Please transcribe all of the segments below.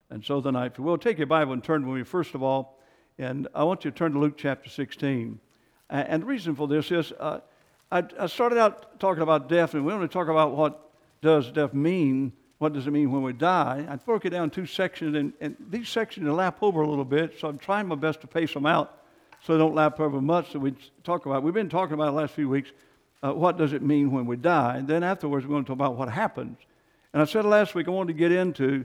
And so tonight, if you will, take your Bible and turn with me first of all, and I want you to turn to Luke chapter 16. And the reason for this is I started out talking about death, and we want to talk about what does death mean, what does it mean when we die. I broke it down in two sections, and these sections lap over a little bit, so I'm trying my best to pace them out so they don't lap over much that we talk about. We've been talking about the last few weeks, what does it mean when we die? And then afterwards, we're going to talk about what happens. And I said last week I wanted to get into,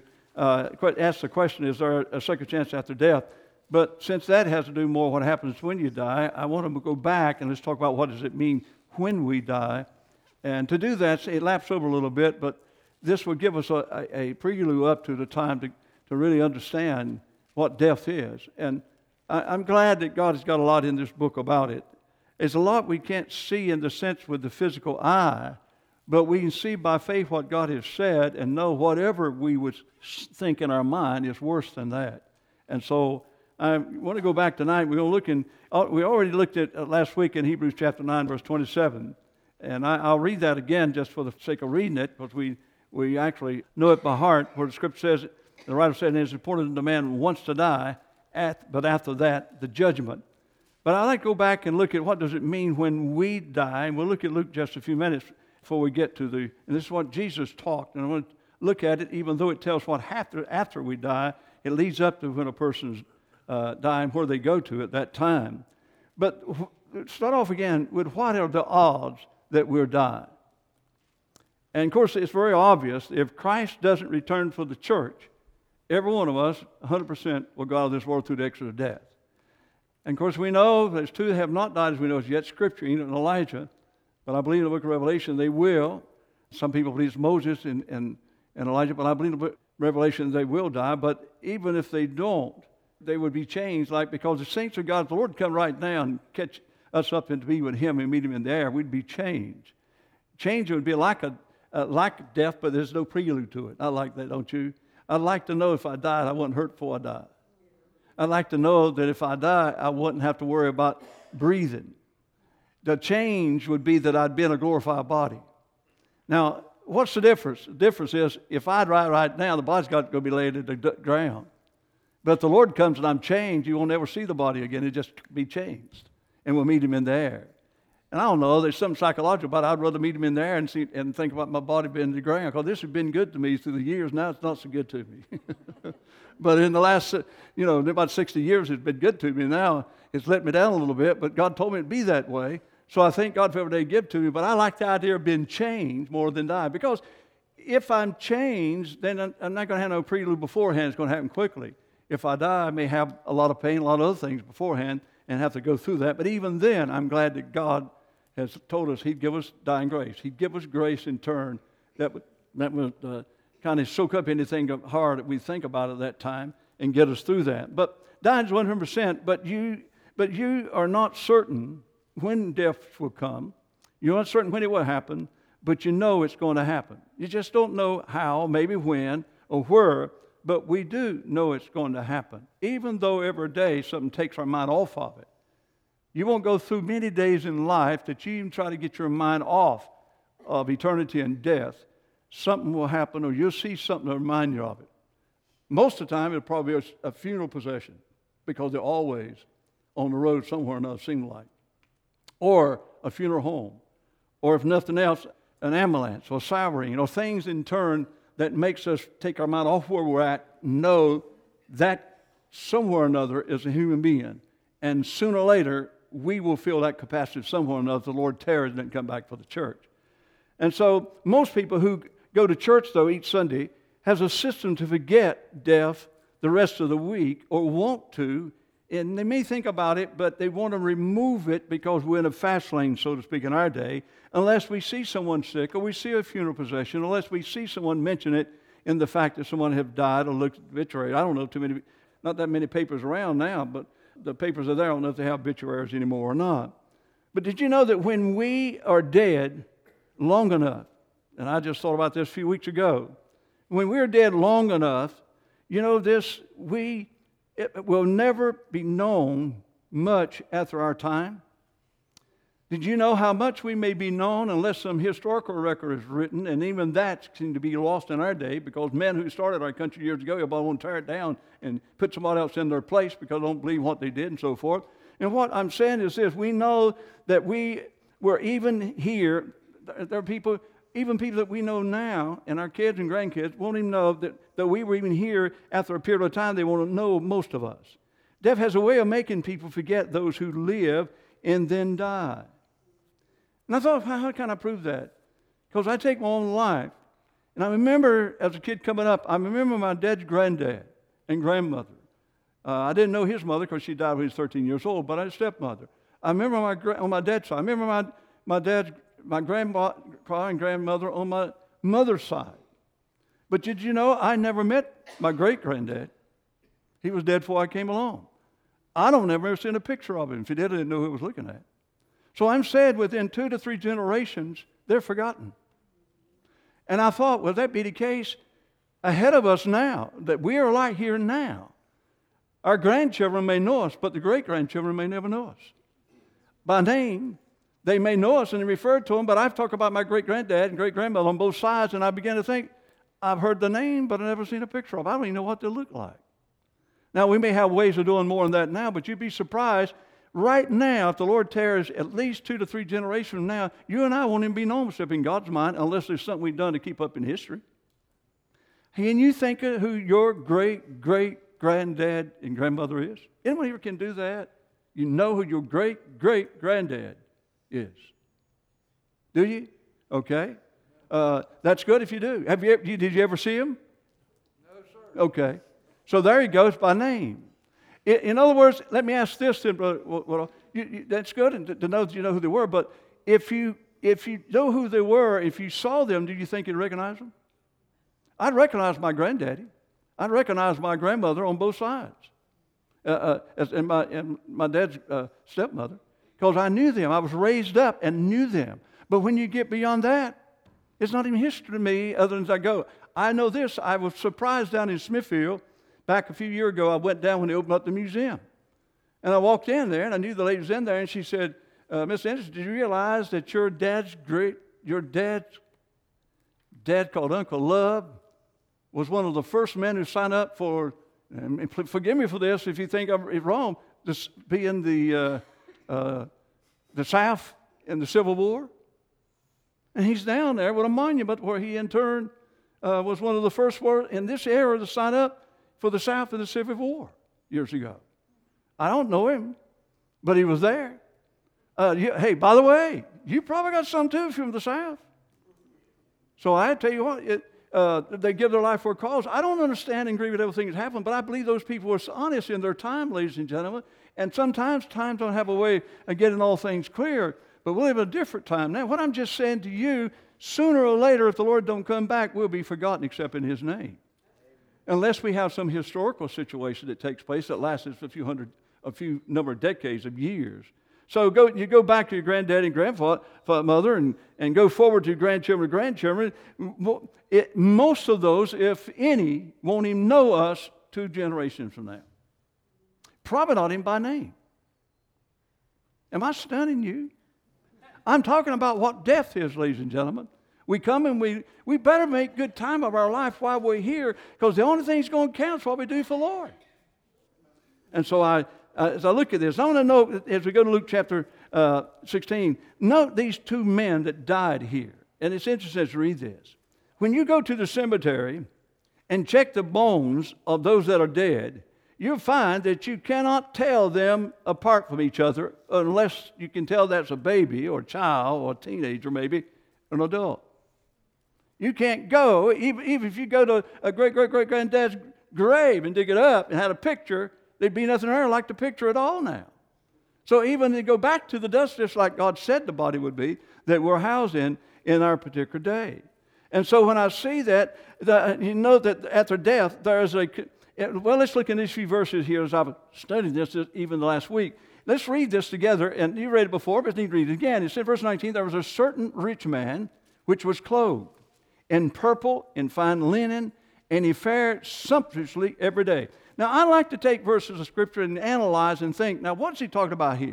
ask the question, is there a second chance after death? But since that has to do more what happens when you die, I want to go back and let's talk about what does it mean when we die. And to do that, it laps over a little bit, but this will give us a prelude up to the time to really understand what death is. And I'm glad that God has got a lot in this book about it. It's a lot we can't see in the sense with the physical eye, but we can see by faith what God has said and know whatever we would think in our mind is worse than that. And so I want to go back tonight. We're going to look we already looked at last week in Hebrews chapter 9, verse 27. And I'll read that again just for the sake of reading it, because we actually know it by heart, where the scripture says, the writer said, it is important that a man wants to die, but after that, the judgment. But I'd like to go back and look at what does it mean when we die. And we'll look at Luke just a few minutes before we get to and this is what Jesus talked. And I want to look at it, even though it tells what after we die, it leads up to when a person's dying, where they go to at that time. But start off again with what are the odds that we're dying? And of course, it's very obvious. If Christ doesn't return for the church, every one of us, 100%, will go out of this world through the exit of death. And of course, we know there's two that have not died, as we know, as yet Scripture, Enoch and Elijah. But I believe in the book of Revelation they will. Some people believe it's Moses and Elijah, but I believe in the book of Revelation they will die. But even if they don't, they would be changed, because the saints of God, if the Lord come right now and catch us up and to be with Him and meet Him in the air, we'd be changed. Change would be like death, but there's no prelude to it. I like that, don't you? I'd like to know if I died, I wasn't hurt before I died. I'd like to know that if I die, I wouldn't have to worry about breathing. The change would be that I'd be in a glorified body. Now, what's the difference? The difference is if I die right now, the body's got to go be laid at the ground. But if the Lord comes and I'm changed, you won't ever see the body again. It'll just be changed. And we'll meet Him in the air. And I don't know, there's something psychological about it. I'd rather meet Him in the air and think about my body being in the ground, because this has been good to me through the years. Now it's not so good to me. But in the last, about 60 years, it's been good to me. Now it's let me down a little bit, but God told me it'd be that way. So I thank God for every day He gives to me. But I like the idea of being changed more than die. Because if I'm changed, then I'm not going to have no prelude beforehand. It's going to happen quickly. If I die, I may have a lot of pain, a lot of other things beforehand, and have to go through that. But even then, I'm glad that God has told us He'd give us dying grace. He'd give us grace in turn that would kind of soak up anything hard that we think about at that time and get us through that. But dying is 100%, but you are not certain when death will come. You're not certain when it will happen, but you know it's going to happen. You just don't know how, maybe when, or where, but we do know it's going to happen. Even though every day something takes our mind off of it. You won't go through many days in life that you even try to get your mind off of eternity and death. Something will happen, or you'll see something to remind you of it. Most of the time, it'll probably be a funeral procession, because they're always on the road somewhere or another, seems like. Or a funeral home. Or if nothing else, an ambulance or siren, or things in turn that makes us take our mind off where we're at, know that somewhere or another is a human being. And sooner or later, we will feel that capacity somewhere or another if the Lord tarries and doesn't come back for the church. And so most people who go to church, though, each Sunday, has a system to forget death the rest of the week, or want to, and they may think about it, but they want to remove it because we're in a fast lane, so to speak, in our day, unless we see someone sick, or we see a funeral procession, unless we see someone mention it in the fact that someone have died, or looked at the obituary. I don't know not that many papers around now, but the papers are there. I don't know if they have obituaries anymore or not. But did you know that when we are dead long enough, and I just thought about this a few weeks ago, when we're dead long enough, it will never be known much after our time. Did you know how much we may be known unless some historical record is written? And even that seems to be lost in our day, because men who started our country years ago, you want to tear it down and put somebody else in their place because they don't believe what they did and so forth. And what I'm saying is this: we know that we were even here. There are people, even people that we know now, and our kids and grandkids won't even know that we were even here after a period of time. They won't know most of us. Death has a way of making people forget those who live and then die. And I thought, how can I prove that? Because I take my own life. And I remember as a kid coming up, I remember my dad's granddad and grandmother. I didn't know his mother because she died when he was 13 years old, but I had a stepmother. I remember on my dad's side. I remember my grandpa and grandmother on my mother's side. But did you know I never met my great-granddad? He was dead before I came along. I don't ever seen a picture of him. If he did, I didn't know who he was looking at. So I'm said within 2 to 3 generations, they're forgotten. And I thought, will that be the case ahead of us now, that we are like here now? Our grandchildren may know us, but the great-grandchildren may never know us. By name, they may know us and refer to them, but I've talked about my great-granddad and great-grandmother on both sides, and I began to think, I've heard the name, but I've never seen a picture of them. I don't even know what they look like. Now, we may have ways of doing more than that now, but you'd be surprised. Right now, if the Lord tarries at least 2 to 3 generations from now, you and I won't even be known except in God's mind unless there's something we've done to keep up in history. Can you think of who your great-great-granddad and grandmother is? Anyone here can do that? You know who your great-great-granddad is. Do you? Okay. That's good if you do. Did you ever see him? No, sir. Okay. So there he goes by name. In other words, let me ask this then, brother. That's good to know that you know who they were, but if you know who they were, if you saw them, do you think you'd recognize them? I'd recognize my granddaddy. I'd recognize my grandmother on both sides, and my dad's stepmother, because I knew them. I was raised up and knew them. But when you get beyond that, it's not even history to me other than as I go. I know this. I was surprised down in Smithfield. Back a few years ago, I went down when they opened up the museum. And I walked in there, and I knew the lady was in there, and she said, Miss Anderson, did you realize that your dad's dad called Uncle Love was one of the first men who signed up for, and forgive me for this if you think I'm wrong, this being the South in the Civil War? And he's down there with a monument where he in turn was one of the first in this era to sign up for the South in the Civil War years ago. I don't know him, but he was there. Hey, by the way, you probably got some too from the South. So I tell you what, they give their life for a cause. I don't understand and agree with everything that's happened, but I believe those people were honest in their time, ladies and gentlemen. And sometimes times don't have a way of getting all things clear, but we live in a different time now. What I'm just saying to you, sooner or later, if the Lord don't come back, we'll be forgotten except in His name. Unless we have some historical situation that takes place that lasts a few number of decades of years. So you go back to your granddad and grandmother and go forward to your grandchildren and grandchildren. Most of those, if any, won't even know us 2 generations from now. Probably not even by name. Am I stunning you? I'm talking about what death is, ladies and gentlemen. We come and we better make good time of our life while we're here, because the only thing that's going to count is what we do for the Lord. And so as I look at this, I want to note, as we go to Luke chapter 16, note these 2 men that died here. And it's interesting to read this. When you go to the cemetery and check the bones of those that are dead, you'll find that you cannot tell them apart from each other unless you can tell that's a baby or a child or a teenager, maybe an adult. You can't go, even if you go to a great-great-great-granddad's grave and dig it up and had a picture, there'd be nothing there like the picture at all now. So even to go back to the dust, just like God said the body would be, that we're housed in our particular day. And so when I see that, you know that after death, there's well, let's look in these few verses here as I've studied this even last week. Let's read this together, and you read it before, but you need to read it again. It said, verse 19, there was a certain rich man which was clothed in purple and fine linen, and he fared sumptuously every day. Now, I like to take verses of Scripture and analyze and think, now, what's he talking about here?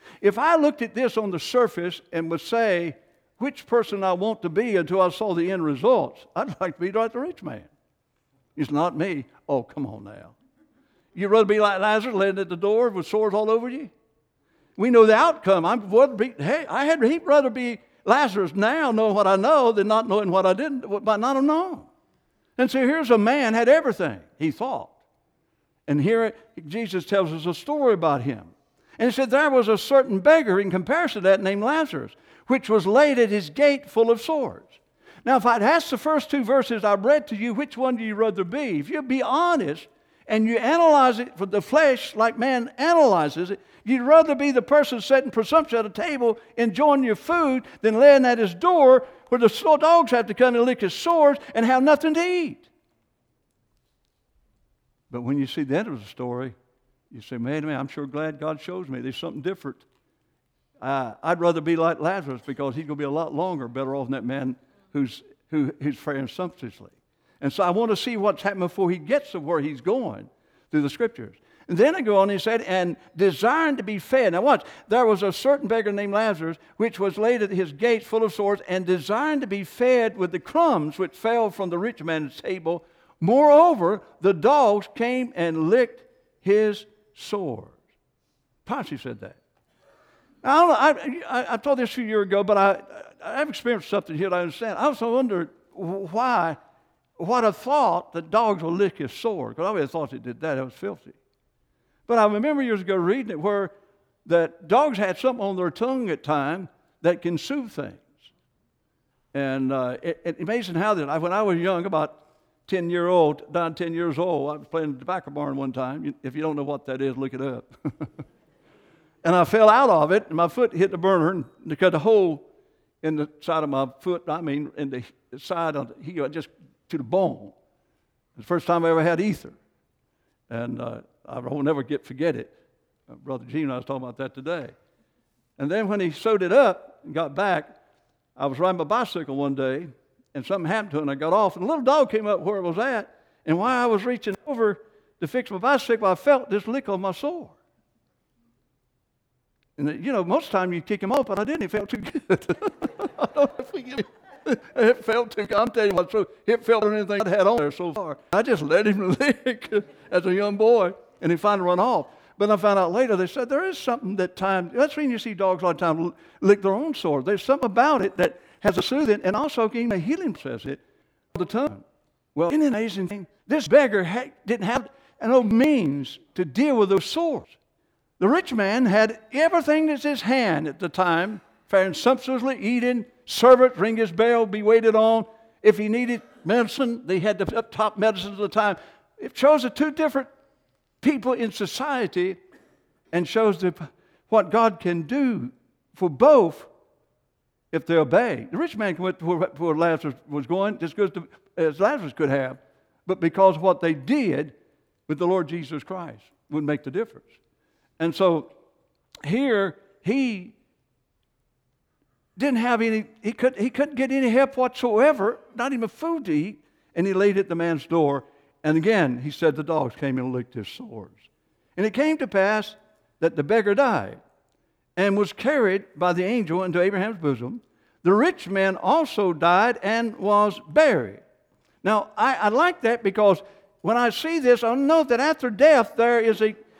If I looked at this on the surface and would say which person I want to be until I saw the end results, I'd like to be like the rich man. It's not me. Oh, come on now. You'd rather be like Lazarus laying at the door with sores all over you? We know the outcome. I'd rather be Lazarus now, knowing what I know, than not knowing what I didn't, but not have known. And so here's a man had everything, he thought. And here Jesus tells us a story about him. And he said there was a certain beggar in comparison to that named Lazarus, which was laid at his gate full of sores. Now, if I'd asked the first two verses I read to you, which one do you rather be? If you'd be honest and you analyze it for the flesh like man analyzes it, you'd rather be the person sitting presumptuous at a table enjoying your food than laying at his door where the dogs have to come and lick his sores and have nothing to eat. But when you see the end of the story, you say, man, I'm sure glad God shows me there's something different. I'd rather be like Lazarus because he's going to be a lot longer better off than that man who's faring sumptuously. And so I want to see what's happening before he gets to where he's going through the Scriptures. And then I go on and he said, and desiring to be fed. Now watch, there was a certain beggar named Lazarus, which was laid at his gates full of sores, and desiring to be fed with the crumbs which fell from the rich man's table. Moreover, the dogs came and licked his sores. Ponce said that. Now, I told this a few years ago, but I've experienced something here that I understand. I also wondered why, what I thought that dogs will lick his sores, because I always thought they did that. It was filthy. But I remember years ago reading it where that dogs had something on their tongue at times that can soothe things. And it's amazing how that, when I was young, about 10 years old, I was playing the tobacco barn one time. If you don't know what that is, look it up. And I fell out of it, and my foot hit the burner, and they cut a hole in the side of my foot, in the side of the heel, just to the bone. It was the first time I ever had ether. And I will never forget it. Brother Gene and I was talking about that today. And then when he sewed it up and got back, I was riding my bicycle one day, and something happened to it, and I got off, and a little dog came up where it was at, and while I was reaching over to fix my bicycle, I felt this lick on my sore. And most of the time you kick him off, but I didn't. It felt too good. I don't know if we get it felt too good. I'm telling you what, so it felt than anything I'd had on there so far. I just let him lick as a young boy, and he finally run off. But I found out later, they said there is something that's when you see dogs a lot of times lick their own sore. There's something about it that has a soothing, and also even a healing process all the time. Well, isn't it an amazing thing? This beggar didn't have no means to deal with those sores. The rich man had everything that's his hand at the time, faring sumptuously, eating, servants ring his bell, be waited on. If he needed medicine, they had the top medicines at the time. It shows the two different people in society and shows what God can do for both if they obey. The rich man went to where Lazarus was going just as Lazarus could have, but because of what they did with the Lord Jesus Christ would make the difference. And so here he didn't have any, he couldn't get any help whatsoever, not even food to eat, and he laid at the man's door. And again, he said the dogs came and licked his sores. And it came to pass that the beggar died and was carried by the angel into Abraham's bosom. The rich man also died and was buried. Now, I like that because when I see this, I know that after death there is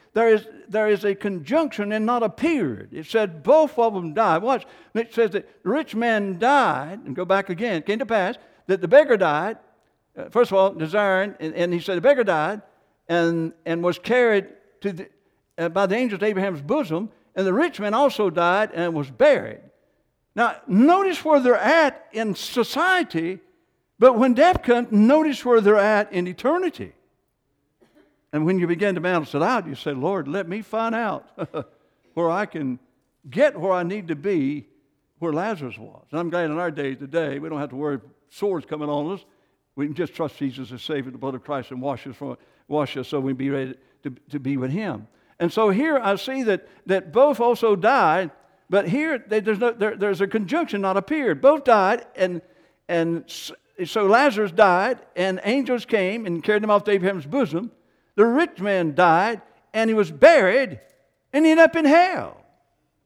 a conjunction and not a period. It said both of them died. Watch. It says that the rich man died, and go back again. It came to pass that the beggar died. First of all, desiring, and he said the beggar died and was carried by the angels to Abraham's bosom, and the rich man also died and was buried. Now, notice where they're at in society, but when death comes, notice where they're at in eternity. And when you begin to balance it out, you say, Lord, let me find out where I can get where I need to be where Lazarus was. And I'm glad in our day today, we don't have to worry swords coming on us. We can just trust Jesus as Savior, the blood of Christ, and wash us so we can be ready to be with Him. And so here I see that both also died, but here there's a conjunction, not a period. Both died, and so Lazarus died, and angels came and carried him off to Abraham's bosom. The rich man died, and he was buried, and he ended up in hell.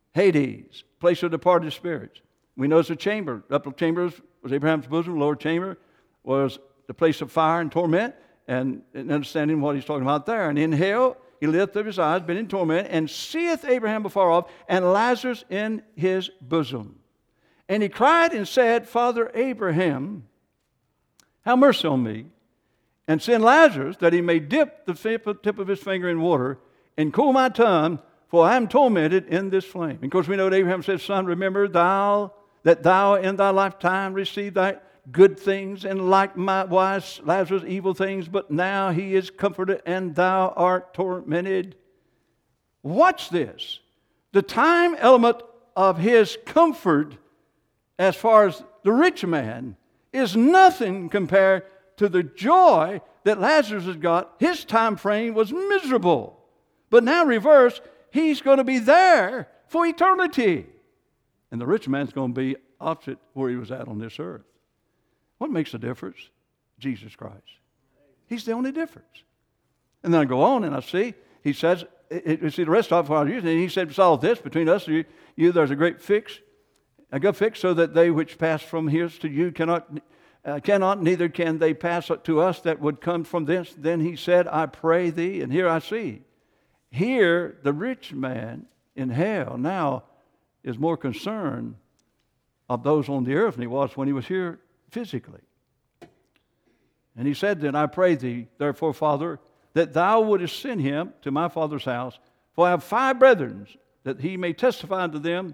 Hades, place of departed spirits. We know it's a chamber. The upper chamber was Abraham's bosom. The lower chamber was the place of fire and torment, and understanding what he's talking about there. And in hell, he lifteth up his eyes, been in torment, and seeth Abraham afar off, and Lazarus in his bosom. And he cried and said, Father Abraham, have mercy on me, and send Lazarus, that he may dip the tip of his finger in water, and cool my tongue, for I am tormented in this flame. And of course, we know that Abraham said, Son, remember that thou in thy lifetime received thy good things, and likewise Lazarus evil things, but now he is comforted, and thou art tormented. Watch this. The time element of his comfort, as far as the rich man, is nothing compared to the joy that Lazarus has got. His time frame was miserable. But now reverse, he's going to be there for eternity. And the rich man's going to be opposite where he was at on this earth. What makes the difference? Jesus Christ. He's the only difference. And then I go on and I see, he says, you see the rest of it, what I was using, and he said, solve this between us and you, there's a great fix, so that they which pass from here to you cannot, neither can they pass to us that would come from this. Then he said, I pray thee, and here I see. Here, the rich man in hell now is more concerned of those on the earth than he was when he was here physically. And he said then, I pray thee, therefore, Father, that thou wouldest send him to my father's house, for I have 5 brethren, that he may testify unto them,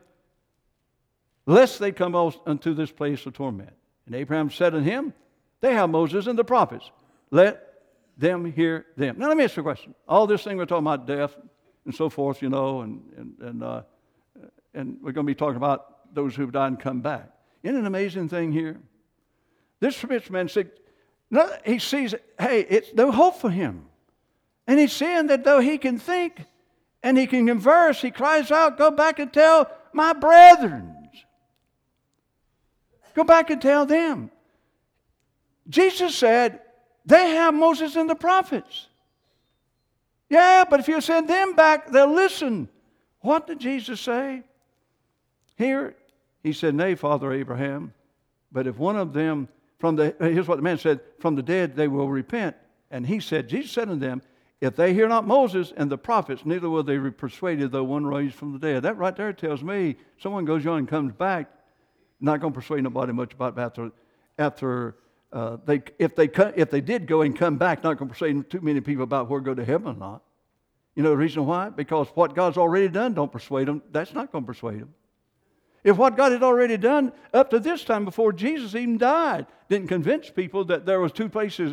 lest they come unto this place of torment. And Abraham said unto him, they have Moses and the prophets. Let them hear them. Now let me ask you a question. All this thing we're talking about, death and so forth, and we're going to be talking about those who've died and come back. Isn't it an amazing thing here? This rich man said, no, he sees, hey, it's no hope for him. And he's seeing that though he can think and he can converse, he cries out, go back and tell my brethren. Go back and tell them. Jesus said, they have Moses and the prophets. Yeah, but if you send them back, they'll listen. What did Jesus say? Here, he said, nay, Father Abraham, but if one of them, here's what the man said, from the dead they will repent. And he said, Jesus said unto them, if they hear not Moses and the prophets, neither will they be persuaded though one raised from the dead. That right there tells me someone goes on and comes back, not going to persuade nobody much about if they did go and come back, not going to persuade too many people about where to go to heaven or not. You know the reason why? Because what God's already done don't persuade them. That's not going to persuade them. If what God had already done up to this time before Jesus even died didn't convince people that there was two places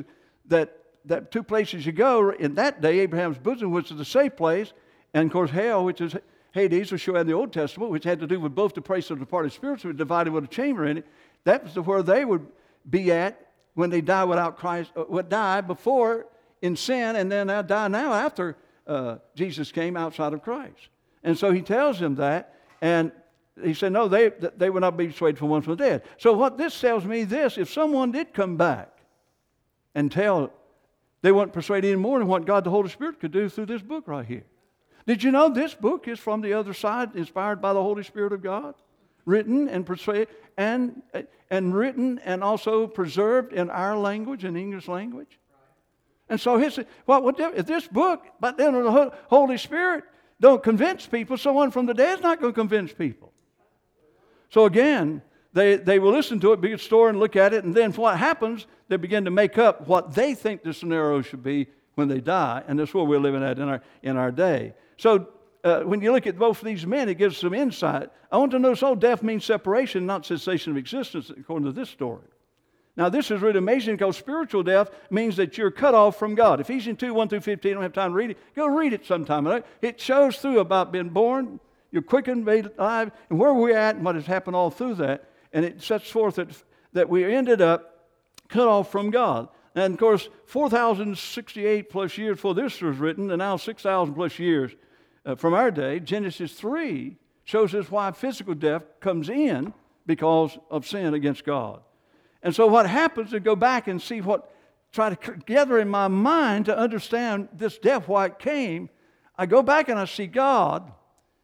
you go in that day, Abraham's bosom, which is the safe place, and of course hell, which is Hades, was shown in the Old Testament, which had to do with both the place of the departed spirits, which was divided with a chamber in it. That was where they would be at when they die without Christ, would die before in sin, and then die now after Jesus came outside of Christ. And so he tells them that, and he said, no, they would not be persuaded from one from the dead. So what this tells me this, if someone did come back and tell, they weren't persuaded any more than what God the Holy Spirit could do through this book right here. Did you know this book is from the other side, inspired by the Holy Spirit of God? Written and persuaded and written and also preserved in our language, in English language. And so if this book, by then the Holy Spirit, don't convince people, someone from the dead is not going to convince people. So again, they will listen to it, be a store and look at it, and then what happens, they begin to make up what they think the scenario should be when they die, and that's where we're living at in our day. So when you look at both of these men, it gives some insight. I want to notice, death means separation, not cessation of existence, according to this story. Now, this is really amazing because spiritual death means that you're cut off from God. Ephesians 2, 1 through 15, I don't have time to read it. Go read it sometime. Right? It shows through about being born, you're quickened, made alive, and where we're at and what has happened all through that. And it sets forth that we ended up cut off from God. And, of course, 4,068 plus years before this was written, and now 6,000 plus years from our day, Genesis 3 shows us why physical death comes in because of sin against God. And so what happens to go back and see try to gather in my mind to understand this death, why it came. I go back and I see God.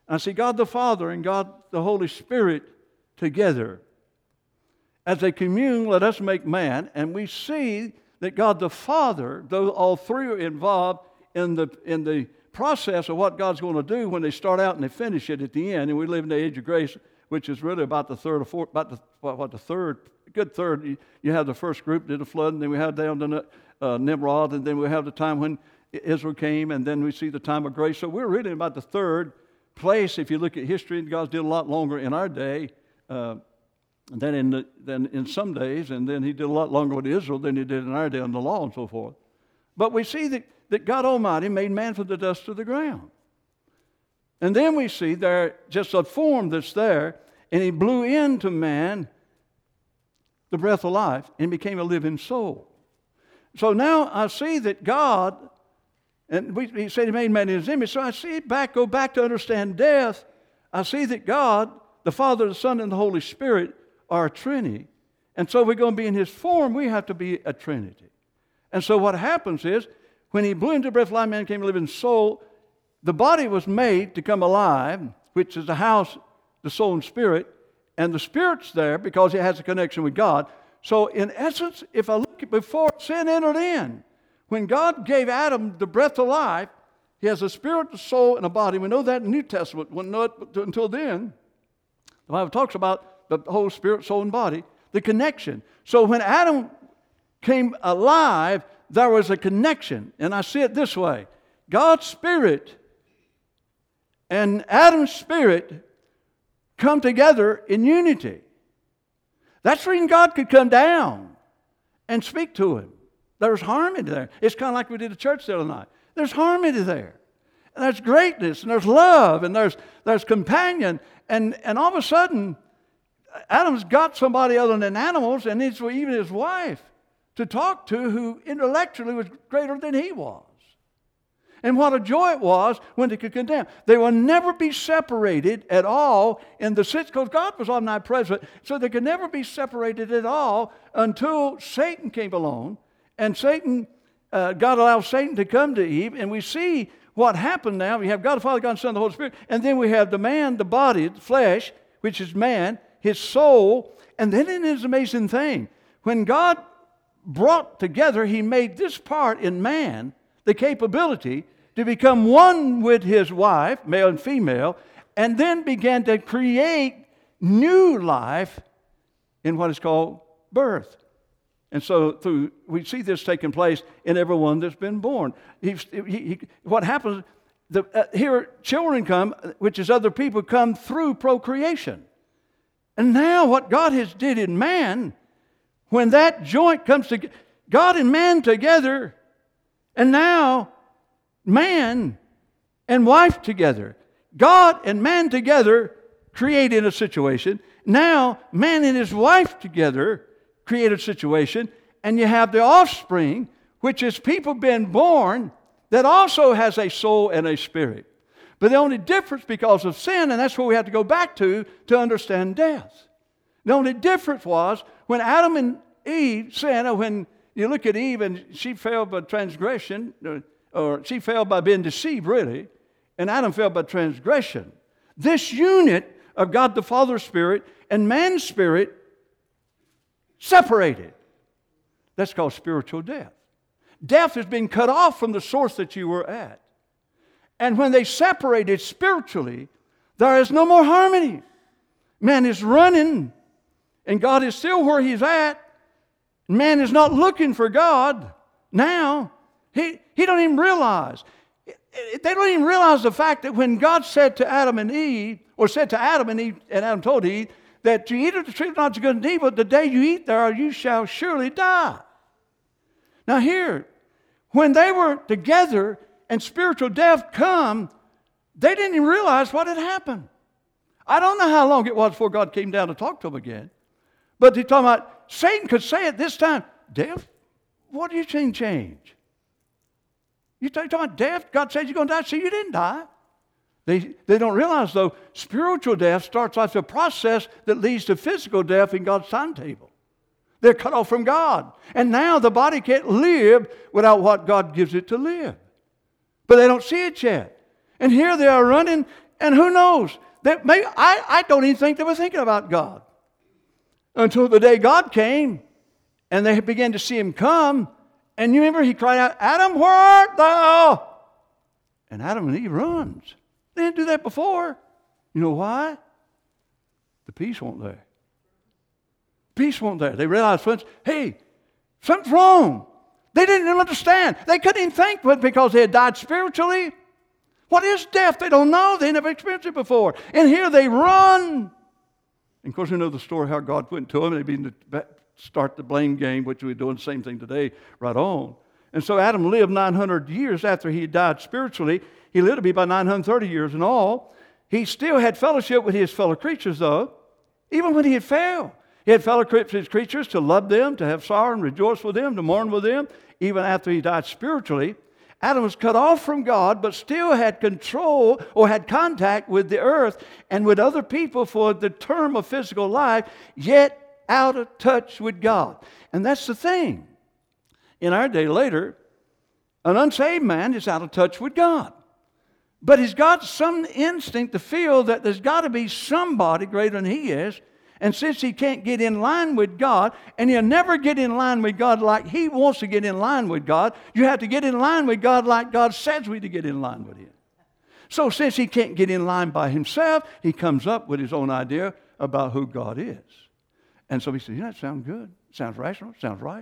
I see God the Father and God the Holy Spirit together. As they commune, let us make man. And we see that God the Father, though all three are involved in the process of what God's going to do when they start out and they finish it at the end. And we live in the age of grace, which is really about the third or fourth, about the third, good third. You have the first group did the flood, and then we have down to Nimrod, and then we have the time when Israel came, and then we see the time of grace. So we're really about the third place. If you look at history, and God did a lot longer in our day than in some days, and then He did a lot longer with Israel than He did in our day on the law and so forth. But we see that God Almighty made man from the dust of the ground. And then we see there just a form that's there, and He blew into man the breath of life and became a living soul. So now I see that God, and He said He made man in His image, so I see go back to understand death. I see that God, the Father, the Son, and the Holy Spirit are a Trinity. And so we're going to be in His form, we have to be a Trinity. And so what happens is, when He blew into the breath of life, man became a living soul. The body was made to come alive, which is the house, the soul and spirit, and the spirit's there because it has a connection with God. So in essence, if I look at before sin entered in, when God gave Adam the breath of life, he has a spirit, a soul, and a body. We know that in the New Testament. We know it until then. The Bible talks about the whole spirit, soul, and body, the connection. So when Adam came alive, there was a connection. And I see it this way. God's spirit and Adam's spirit come together in unity. That's the reason God could come down and speak to him. There's harmony there. It's kind of like we did at church the other night. There's harmony there. And there's greatness, and there's love, and there's companion. And all of a sudden, Adam's got somebody other than animals, and it's even his wife to talk to who intellectually was greater than he was. And what a joy it was when they could condemn. They will never be separated at all in the sense, because God was omnipresent, so they could never be separated at all until Satan came along. And God allowed Satan to come to Eve, and we see what happened now. We have God the Father, God the Son, the Holy Spirit, and then we have the man, the body, the flesh, which is man, his soul, and then it is an amazing thing. When God brought together, He made this part in man, the capability to become one with his wife, male and female, and then began to create new life in what is called birth. And so we see this taking place in everyone that's been born. What happens, here children come, which is other people, come through procreation. And now what God has did in man, when that joint comes together, God and man together, and now man and wife together. God and man together created a situation. Now man and his wife together create a situation. And you have the offspring, which is people being born that also has a soul and a spirit. But the only difference because of sin, and that's where we have to go back to understand death. The only difference was when Adam and Eve sinned, when you look at Eve and she fell by transgression, or she fell by being deceived, really, and Adam fell by transgression. This unit of God the Father Spirit and man's spirit separated. That's called spiritual death. Death has been cut off from the source that you were at. And when they separated spiritually, there is no more harmony. Man is running, and God is still where He's at. Man is not looking for God now. He don't even realize. They don't even realize the fact that when God said to Adam and Eve, or said to Adam and Eve, and Adam told Eve, that you eat of the tree of knowledge of good and evil, the day you eat thereof, you shall surely die. Now here, when they were together and spiritual death come, they didn't even realize what had happened. I don't know how long it was before God came down to talk to them again. But they're talking about, Satan could say at this time, death? What do you mean change? You're talking about death? God says you're going to die, so you didn't die. They don't realize, though, spiritual death starts off a process that leads to physical death in God's timetable. They're cut off from God. And now the body can't live without what God gives it to live. But they don't see it yet. And here they are running And who knows? I don't even think they were thinking about God until the day God came and they began to see him come. And you remember he cried out, Adam, where art thou? And Adam and Eve runs. They didn't do that before. You know why? The peace wasn't there. Peace wasn't there. They realized, hey, something's wrong. They didn't even understand. They couldn't even think because they had died spiritually. What is death? They don't know. They never experienced it before. And here they run. And of course, you know the story how God went to them. They began to start the blame game, which we're doing the same thing today, right on. And so Adam lived 900 years after he died spiritually. He lived to be about 930 years in all. He still had fellowship with his fellow creatures, though, even when he had failed. He had fellow creatures to love them, to have sorrow and rejoice with them, to mourn with them, even after he died spiritually. Adam was cut off from God, but still had control or had contact with the earth and with other people for the term of physical life, yet out of touch with God. And that's the thing. In our day later, an unsaved man is out of touch with God. But he's got some instinct to feel that there's got to be somebody greater than he is. And since he can't get in line with God, and he'll never get in line with God like he wants to get in line with God, you have to get in line with God like God says we to get in line with him. So since he can't get in line by himself, he comes up with his own idea about who God is. And so he says, that sounds good. Sounds rational. Sounds right.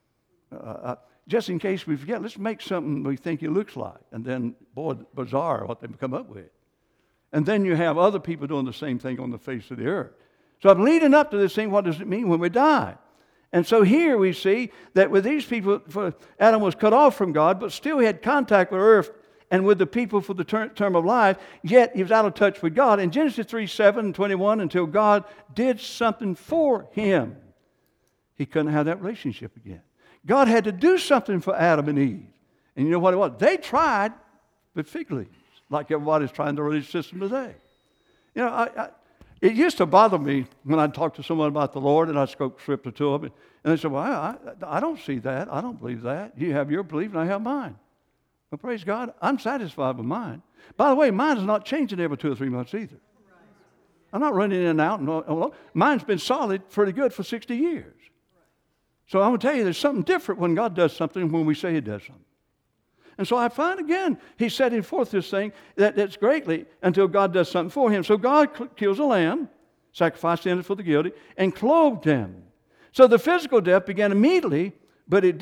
Just in case we forget, let's make something we think it looks like. And then, boy, bizarre what they come up with. And then you have other people doing the same thing on the face of the earth. So I'm leading up to this thing, what does it mean when we die? And so here we see that with these people, Adam was cut off from God, but still he had contact with earth and with the people for the term of life, yet he was out of touch with God. In Genesis 3:7-21, until God did something for him, he couldn't have that relationship again. God had to do something for Adam and Eve. And you know what it was? They tried with fig leaves, like everybody's trying the religious system today. You know, it used to bother me when I'd talk to someone about the Lord and I spoke scripture to them. And they said, well, I don't see that. I don't believe that. You have your belief and I have mine. Well, praise God, I'm satisfied with mine. By the way, mine is not changing every 2 or 3 months either. I'm not running in and out. Mine's been solid pretty good for 60 years. So I'm going to tell you, there's something different when God does something when we say he does something. And so I find again, he's setting forth this thing that's greatly until God does something for him. So God kills a lamb, sacrificed sin for the guilty, and clothed him. So the physical death began immediately, but it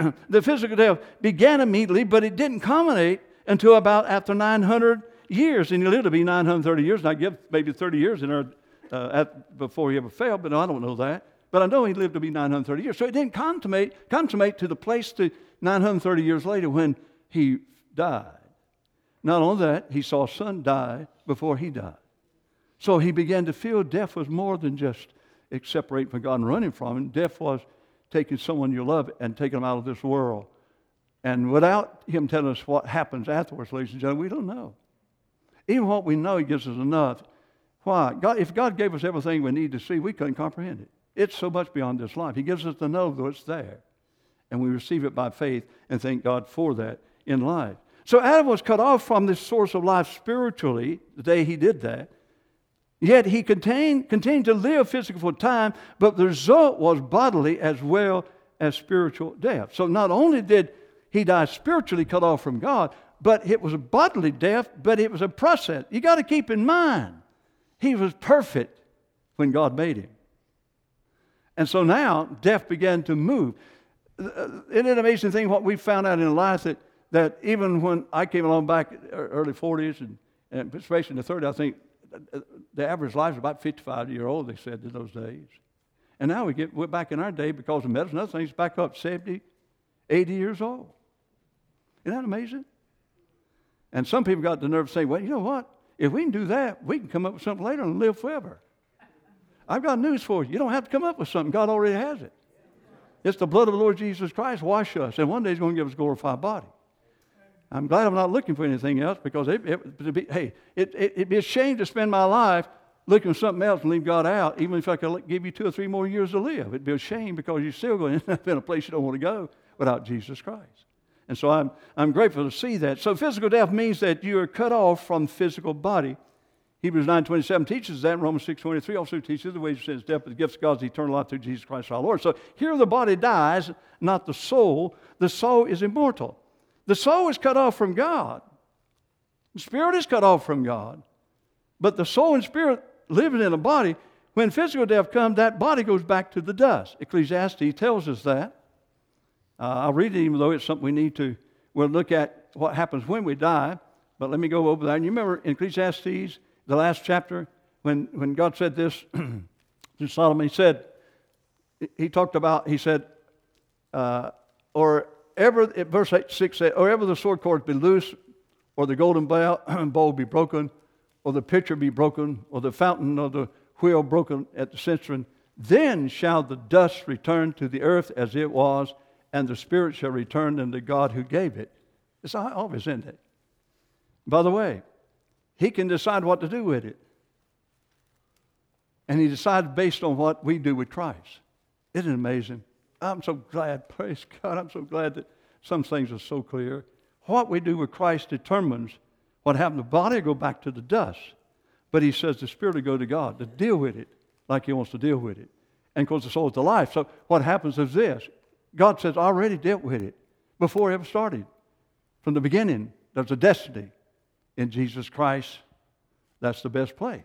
didn't culminate until about after 900 years. And he lived to be 930 years, and I give maybe 30 years in there before he ever failed, but no, I don't know that. But I know he lived to be 930 years. So it didn't consummate to the place to 930 years later when he died. Not only that, he saw his son die before he died. So he began to feel death was more than just separating from God and running from him. Death was taking someone you love and taking them out of this world. And without him telling us what happens afterwards, ladies and gentlemen, we don't know. Even what we know, he gives us enough. Why? If God gave us everything we need to see, we couldn't comprehend it. It's so much beyond this life. He gives us to know that it's there. And we receive it by faith and thank God for that in life. So Adam was cut off from this source of life spiritually the day he did that. Yet he continued to live physical for time, but the result was bodily as well as spiritual death. So not only did he die spiritually cut off from God, but it was a bodily death, but it was a process. You got to keep in mind, he was perfect when God made him. And so now death began to move. Isn't it an amazing thing what we found out in life that even when I came along back early 40s and especially in the 30s, I think the average life is about 55-year-old, they said in those days. And now we're back in our day because of medicine and other things, back up 70, 80 years old. Isn't that amazing? And some people got the nerve to say, well, you know what? If we can do that, we can come up with something later and live forever. I've got news for you. You don't have to come up with something. God already has it. It's the blood of the Lord Jesus Christ wash us. And one day he's going to give us a glorified body. I'm glad I'm not looking for anything else because it'd be a shame to spend my life looking for something else and leave God out, even if I could give you 2 or 3 more years to live. It'd be a shame because you're still going to end up in a place you don't want to go without Jesus Christ. And so I'm grateful to see that. So physical death means that you are cut off from physical body Hebrews 9:27 teaches that, and Romans 6:23 also teaches the wages of sin is death, but the gift of God is eternal life through Jesus Christ our Lord. So here the body dies, not the soul. The soul is immortal. The soul is cut off from God. The spirit is cut off from God. But the soul and spirit living in a body, when physical death comes, that body goes back to the dust. Ecclesiastes tells us that. I'll read it even though it's something we need to. We'll look at what happens when we die. But let me go over that. And you remember in Ecclesiastes, the last chapter, when God said this to Solomon, he talked about, he said, verse 6 said, or ever the sword cord be loose, or the golden bowl be broken, or the pitcher be broken, or the fountain or the wheel broken at the cistern, then shall the dust return to the earth as it was, and the spirit shall return unto God who gave it. It's obvious, isn't it? By the way, He can decide what to do with it. And He decides based on what we do with Christ. Isn't it amazing? I'm so glad, praise God, I'm so glad that some things are so clear. What we do with Christ determines what happens. The body will go back to the dust. But He says the spirit will go to God to deal with it like He wants to deal with it. And of course the soul is the life. So what happens is this. God says, I already dealt with it before it ever started. From the beginning, there's a destiny. In Jesus Christ, that's the best place.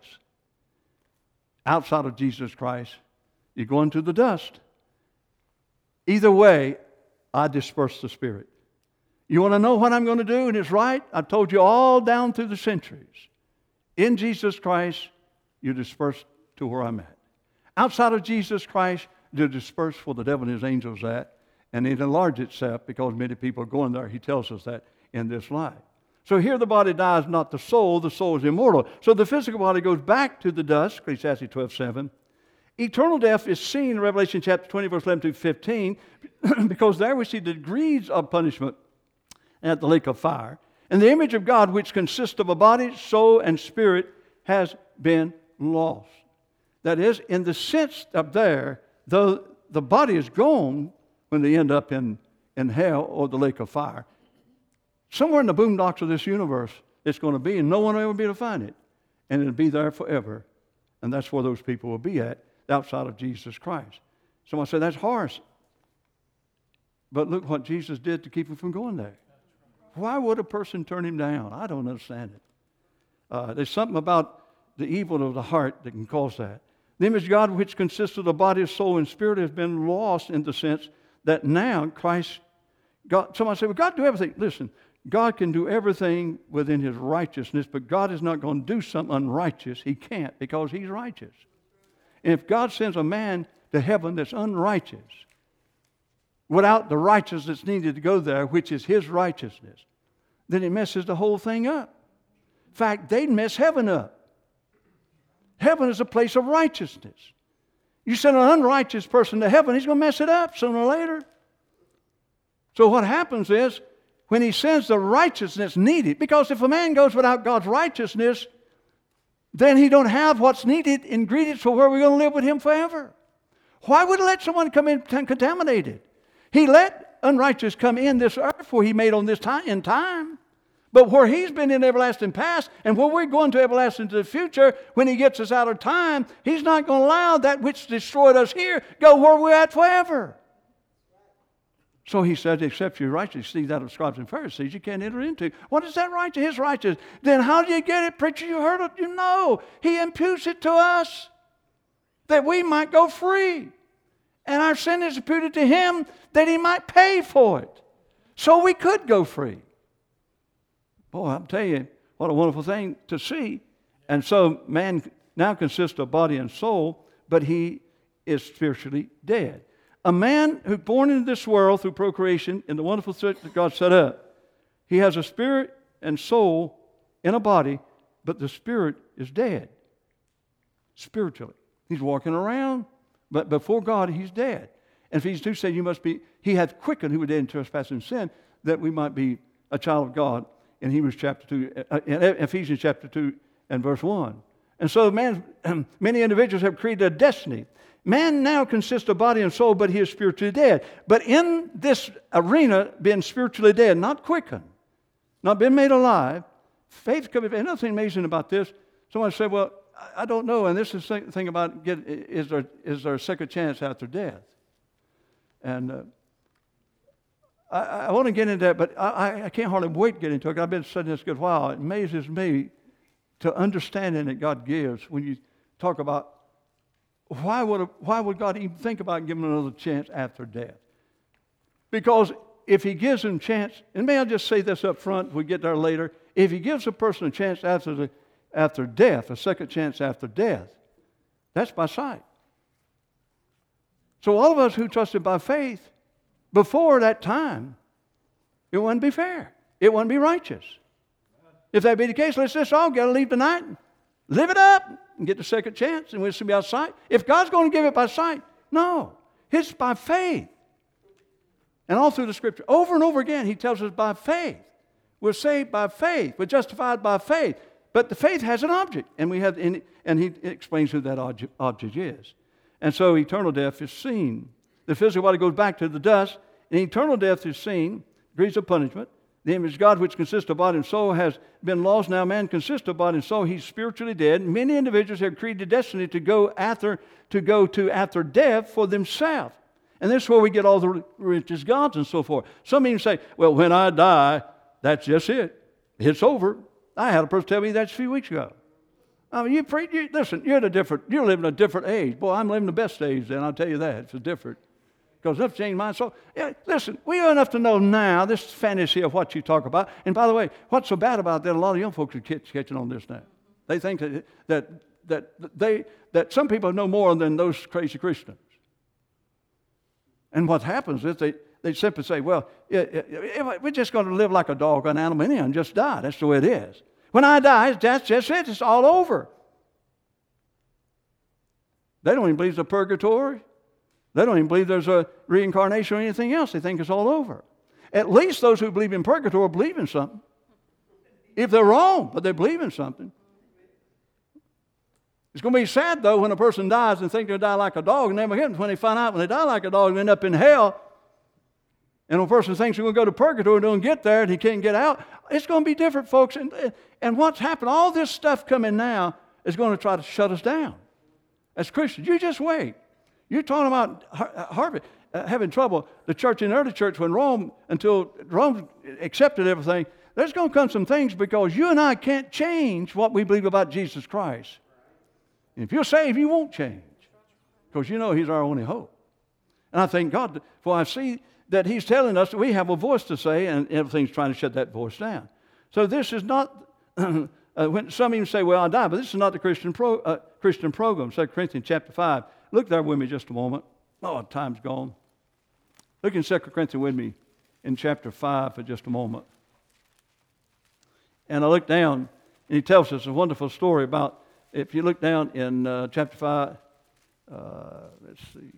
Outside of Jesus Christ, you go into the dust. Either way, I disperse the Spirit. You want to know what I'm going to do and it's right? I've told you all down through the centuries. In Jesus Christ, you disperse to where I'm at. Outside of Jesus Christ, you disperse where the devil and his angels at, and it enlarges itself because many people are going there. He tells us that in this life. So here the body dies, not the soul. The soul is immortal. So the physical body goes back to the dust, Ecclesiastes 12:7. Eternal death is seen in Revelation chapter 20, verse 11 to 15, because there we see the degrees of punishment at the lake of fire. And the image of God, which consists of a body, soul, and spirit, has been lost. That is, in the sense of there, though the body is gone when they end up in hell or the lake of fire, somewhere in the boondocks of this universe it's going to be, and no one will ever be able to find it. And it'll be there forever. And that's where those people will be at, outside of Jesus Christ. Someone said, that's harsh. But look what Jesus did to keep him from going there. Why would a person turn him down? I don't understand it. There's something about the evil of the heart that can cause that. The image of God, which consists of the body, soul, and spirit, has been lost in the sense that now Christ, God, someone said, well, God do everything. Listen, God can do everything within His righteousness, but God is not going to do something unrighteous. He can't, because He's righteous. And if God sends a man to heaven that's unrighteous, without the righteousness needed to go there, which is His righteousness, then it messes the whole thing up. In fact, they'd mess heaven up. Heaven is a place of righteousness. You send an unrighteous person to heaven, he's going to mess it up sooner or later. So what happens is, when He sends the righteousness needed, because if a man goes without God's righteousness, then he don't have what's needed, ingredients for where we're going to live with Him forever. Why would He let someone come in contaminated? He let unrighteous come in this earth where He made on this time in time. But where He's been in everlasting past, and where we're going to everlasting to the future, when He gets us out of time, He's not going to allow that which destroyed us here go where we're at forever. So He says, except you're righteous, see that of scribes and Pharisees, you can't enter into. What is that righteous? His righteous. Then how do you get it, preacher? You heard it, you know. He imputes it to us that we might go free. And our sin is imputed to Him that He might pay for it. So we could go free. Boy, I'm telling you, what a wonderful thing to see. And so man now consists of body and soul, but he is spiritually dead. A man who's born into this world through procreation in the wonderful church that God set up, he has a spirit and soul in a body, but the spirit is dead spiritually. He's walking around, but before God, he's dead. And Ephesians 2 says, He hath quickened who were dead in trespass and sin, that we might be a child of God. In Hebrews chapter 2, in Ephesians chapter 2 and verse 1. And so many individuals have created a destiny. Man now consists of body and soul, but he is spiritually dead. But in this arena, being spiritually dead, not quickened, not been made alive, faith comes. Another thing amazing about this, Someone said, well, I don't know. And this is the thing about is there a second chance after death? And I want to get into that, but I can't hardly wait to get into it. I've been studying this a good while. It amazes me to understanding that God gives when you talk about why would God even think about giving another chance after death? Because if he gives them a chance, and may I just say this up front, we get there later, if he gives a person a chance after death, a second chance after death, that's by sight. So all of us who trusted by faith, before that time, it wouldn't be fair. It wouldn't be righteous. If that be the case, let's just all got to leave tonight and live it up and get the second chance, and we'll still be out of sight. If God's going to give it by sight, no. It's by faith. And all through the Scripture, over and over again, he tells us by faith. We're saved by faith. We're justified by faith. But the faith has an object, and he explains who that object is. And so eternal death is seen. The physical body goes back to the dust, and eternal death is seen, degrees of punishment. The image of God, which consists of body and soul, has been lost. Now man consists of body and soul. He's spiritually dead. Many individuals have created destiny to go to after death for themselves. And this is where we get all the riches, gods, and so forth. Some even say, well, when I die, that's just it. It's over. I had a person tell me that a few weeks ago. I mean, listen, you're living a different age. Boy, I'm living the best age then, I'll tell you that. It's different. Because enough changed mine. So, yeah, listen, we know enough to know now this fantasy of what you talk about. And by the way, what's so bad about that? A lot of young folks are catching on this now. They think that some people know more than those crazy Christians. And what happens is they simply say, well, we're just going to live like a dog or an animal and just die. That's the way it is. When I die, that's just it. It's all over. They don't even believe there's a purgatory. They don't even believe there's a reincarnation or anything else. They think it's all over. At least those who believe in purgatory believe in something. If they're wrong, but they believe in something. It's going to be sad, though, when a person dies and think they'll die like a dog, and never when they find out when they die like a dog, they end up in hell. And when a person thinks he's going to go to purgatory and don't get there and he can't get out, it's going to be different, folks. And what's happened, all this stuff coming now is going to try to shut us down. As Christians, you just wait. You're talking about Harvard having trouble. The church in the early church, until Rome accepted everything, there's going to come some things because you and I can't change what we believe about Jesus Christ. And if you're saved, you won't change because you know He's our only hope. And I thank God, for I see that He's telling us that we have a voice to say, and everything's trying to shut that voice down. So this is not, when some even say, well, I'll die, but this is not the Christian program. 2 Corinthians chapter 5. Look there with me just a moment. Oh, time's gone. Look in 2 Corinthians with me in chapter 5 for just a moment. And I look down, and he tells us a wonderful story about, if you look down in chapter 5, let's see.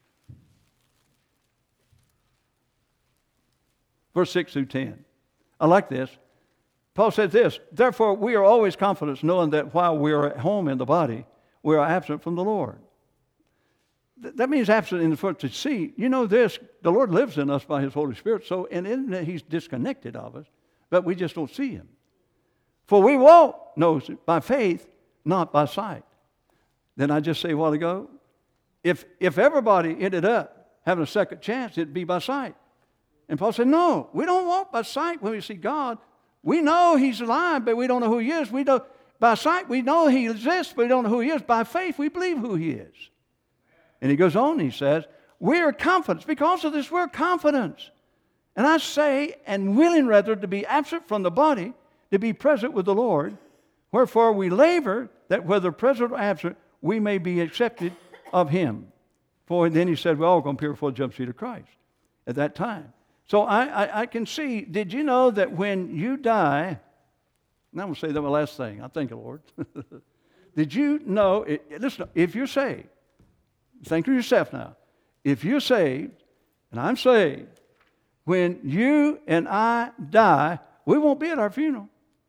Verse 6 through 10. I like this. Paul says this, therefore we are always confident knowing that while we are at home in the body, we are absent from the Lord. That means absent in the front to see. You know this, the Lord lives in us by His Holy Spirit, so and in that He's disconnected of us, but we just don't see Him. For we walk, by faith, not by sight. Then I just say a while ago, if everybody ended up having a second chance, it'd be by sight. And Paul said, no, we don't walk by sight when we see God. We know He's alive, but we don't know who He is. By sight, we know He exists, but we don't know who He is. By faith, we believe who He is. And he goes on, he says, we are confident. Because of this, we're confident. And I say, and willing rather to be absent from the body, to be present with the Lord. Wherefore we labor that whether present or absent, we may be accepted of Him. For then he said, we're all going to appear before the judgment seat of Christ at that time. So I can see, did you know that when you die, and I'm going to say that my last thing, I thank you, Lord. Did you know, listen, if you're saved, think of yourself now. If you're saved, and I'm saved, when you and I die, we won't be at our funeral.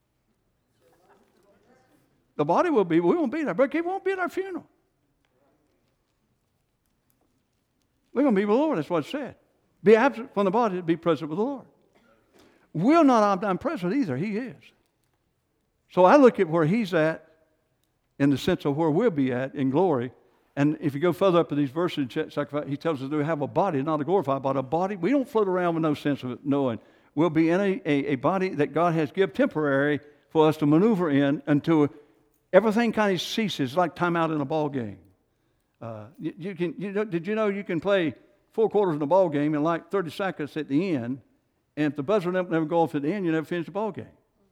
The body will be, but we won't be there. But it won't be at our funeral. We're going to be with the Lord, that's what it said. Be absent from the body, be present with the Lord. We're not omnipresent either, He is. So I look at where He's at, in the sense of where we'll be at in glory. And if you go further up in these verses, he tells us that we have a body, not a glorified body. A body, we don't float around with no sense of knowing. We'll be in a body that God has given temporary for us to maneuver in until everything kind of ceases, like time out in a ball game. Did you know you can play 4 quarters in a ball game in like 30 seconds at the end, and if the buzzer never go off at the end, you never finish the ball game.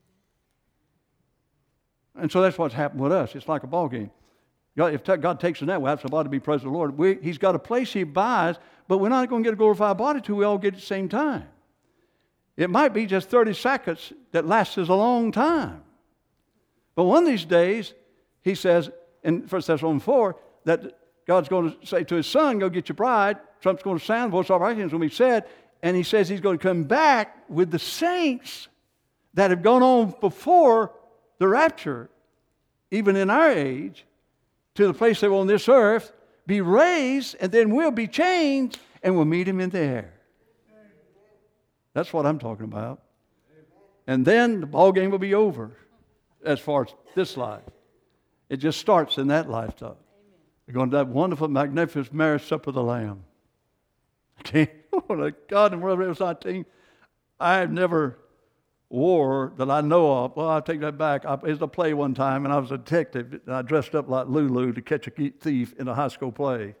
And so that's what's happened with us. It's like a ball game. If God takes us that way, that's a body to be present with the Lord. He's got a place He buys, but we're not going to get a glorified body till we all get at the same time. It might be just 30 seconds that lasts us a long time. But one of these days, He says in 1 Thessalonians 4 that God's going to say to His Son, go get your bride. Trump's going to sound, voice of our is going to be said. And He says He's going to come back with the saints that have gone on before the rapture, even in our age, to the place they were on this earth, be raised, and then we'll be changed, and we'll meet Him in the air. That's what I'm talking about. And then the ball game will be over as far as this life. It just starts in that lifetime. We're going to that wonderful, magnificent marriage supper of the Lamb. Okay, oh God, in Revelation 19, I have never wore that I know of. Well, I'll take that back. I was a play one time, and I was a detective, and I dressed up like Lulu to catch a thief in a high school play.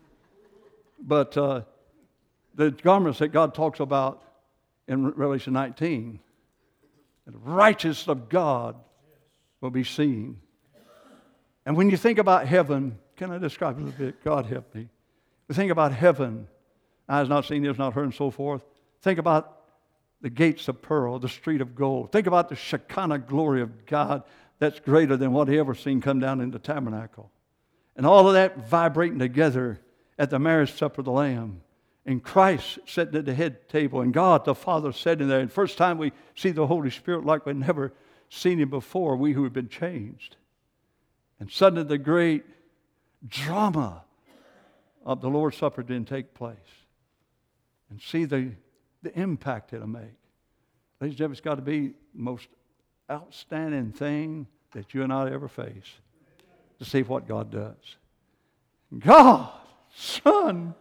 But the garments that God talks about in Revelation 19, the righteousness of God will be seen. And when you think about heaven, can I describe it a little bit? God help me. We think about heaven, eyes not seen, ears not heard, and so forth. Think about the gates of pearl, the street of gold. Think about the Shekinah glory of God that's greater than what He ever seen come down in the tabernacle. And all of that vibrating together at the marriage supper of the Lamb. And Christ sitting at the head table, and God the Father sitting there. And first time we see the Holy Spirit like we've never seen Him before, we who have been changed. And suddenly the great drama of the Lord's Supper didn't take place. And see the impact it'll make. Ladies and gentlemen, it's got to be the most outstanding thing that you and I ever face to see what God does. God, Son,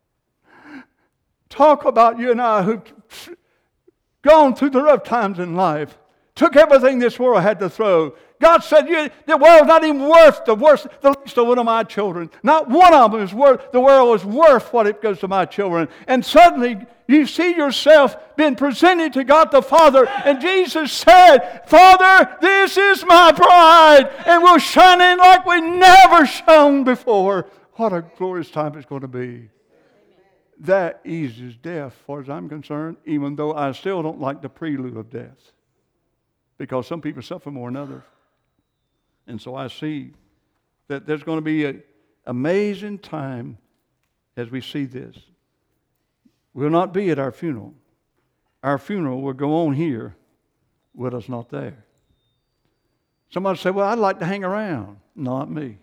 talk about you and I who've gone through the rough times in life, took everything this world had to throw. God said, the world's not even worth the least of one of my children. Not one of them is worth, the world is worth what it goes to my children. And suddenly you see yourself being presented to God the Father. And Jesus said, Father, this is my bride. And we'll shine in like we never shone before. What a glorious time it's going to be. That eases death, as far as I'm concerned, even though I still don't like the prelude of death. Because some people suffer more than others. And so I see that there's going to be an amazing time as we see this. We'll not be at our funeral. Our funeral will go on here with us not there. Somebody say, well, I'd like to hang around. Not me.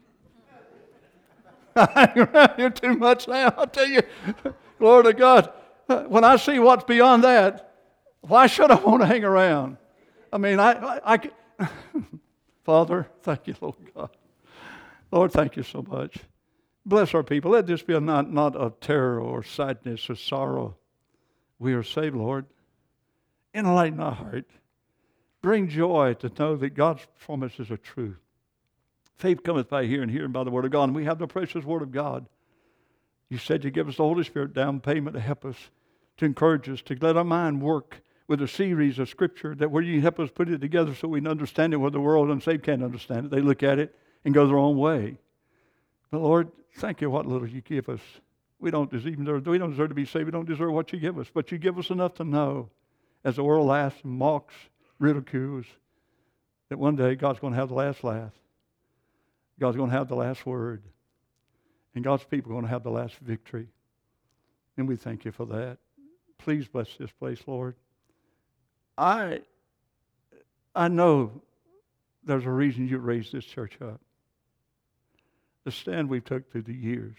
I hang around here too much now. I'll tell you, glory to God. When I see what's beyond that, why should I want to hang around? I mean, I Father, thank you, Lord God. Lord, thank you so much. Bless our people. Let this be a not of terror or sadness or sorrow. We are saved, Lord. Enlighten our heart. Bring joy to know that God's promises are true. Faith cometh by hearing, hearing by the word of God. And we have the precious word of God. You said you give us the Holy Spirit down payment to help us, to encourage us, to let our mind work with a series of Scripture that where you help us put it together so we can understand it where the world unsaved can't understand it. They look at it and go their own way. But Lord, thank you what little you give us. We don't deserve to be saved. We don't deserve what you give us. But you give us enough to know as the world laughs and mocks, ridicules, that one day God's going to have the last laugh. God's going to have the last word. And God's people are going to have the last victory. And we thank you for that. Please bless this place, Lord. I know there's a reason you raised this church up. The stand we've took through the years.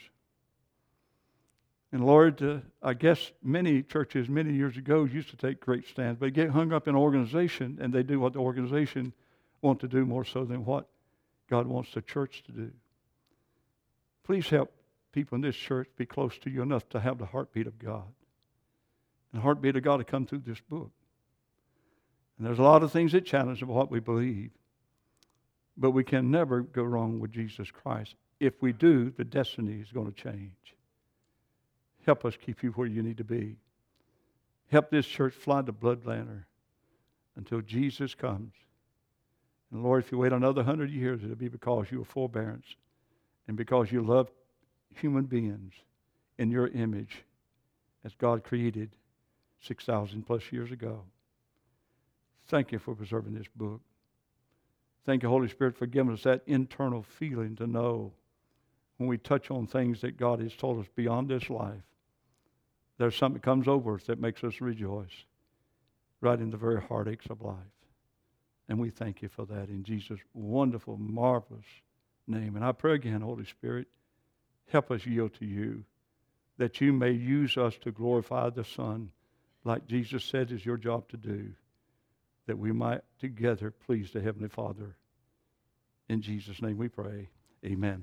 And Lord, I guess many churches many years ago used to take great stands, but they get hung up in organization, and they do what the organization want to do more so than what God wants the church to do. Please help people in this church be close to you enough to have the heartbeat of God. And the heartbeat of God to come through this book. And there's a lot of things that challenge what we believe. But we can never go wrong with Jesus Christ. If we do, the destiny is going to change. Help us keep you where you need to be. Help this church fly the blood banner until Jesus comes. And Lord, if you wait another 100 years, it'll be because you are forbearance and because you love human beings in your image as God created 6,000 plus years ago. Thank you for preserving this book. Thank you, Holy Spirit, for giving us that internal feeling to know when we touch on things that God has told us beyond this life, there's something that comes over us that makes us rejoice right in the very heartaches of life. And we thank you for that in Jesus' wonderful, marvelous name. And I pray again, Holy Spirit, help us yield to you, that you may use us to glorify the Son, like Jesus said is your job to do, that we might together please the Heavenly Father. In Jesus' name we pray. Amen.